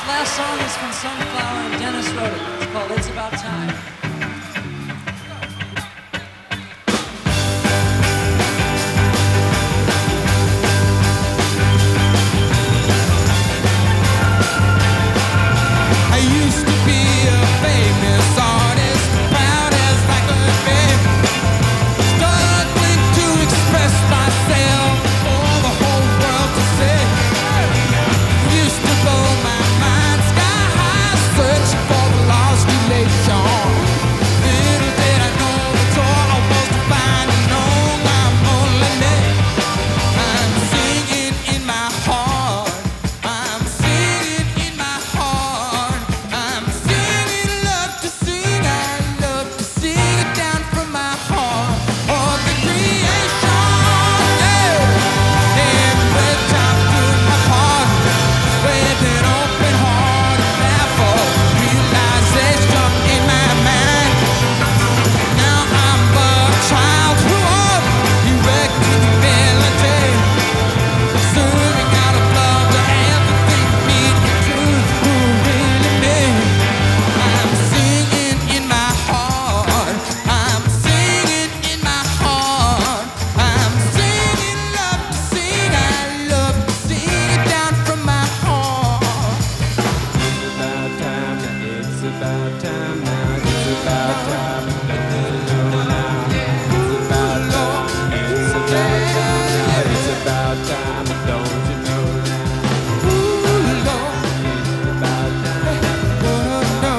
last song is from Sunflower, and Dennis wrote it. It's called It's About Time. I used to be a famous artist, proud as like a babe, struggling to express myself for the whole world to see. Used to blow my mind sky high, searching for the lost relation. Little did I know it's all I was to find, and no, I'm only me. I'm singing in my heart. I'm singing in my heart. I'm singing, love to sing. I love to sing it down from my heart. All the creation, yeah. In which I put my part, with an open heart and baffled realization in my mind. Now I'm a child who up, erecting humility, serving out of love to everything meet and truth who really me. I'm singing in my heart. I'm singing in my heart. I'm singing, love to sing. I love to sing it down from my heart. It's about time now. It's about time now. It's about time. It's about time now. It's about time. Don't you know now? Ooh, Lord. It's about time. No.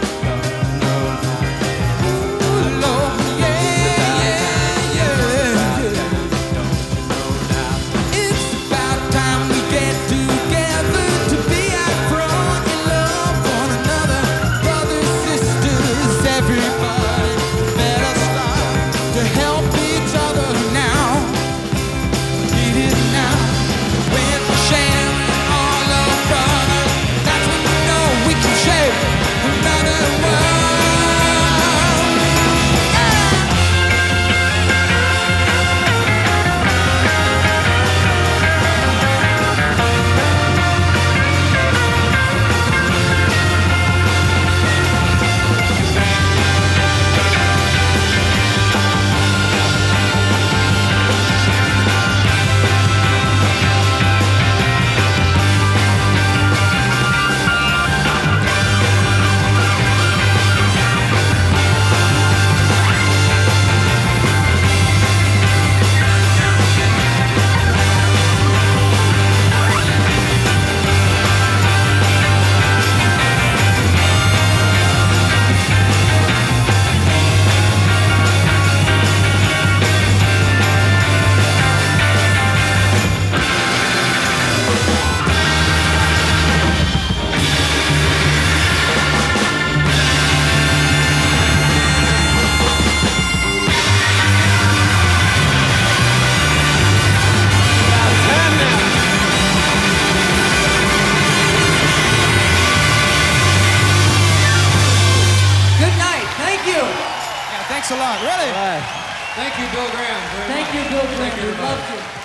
Ooh, Lord. Yeah. It's about time we get together to be out front and love one another. Brothers, sisters, everybody, better start to help each other now. Get it now. When we're sharing all our brothers, that's when we know we can shape another world. Good night. Thank you. Yeah, thanks a lot. Really? Thank you, Bill Graham. Very Thank much. you, Bill Graham. Thank you, We everybody. loved you.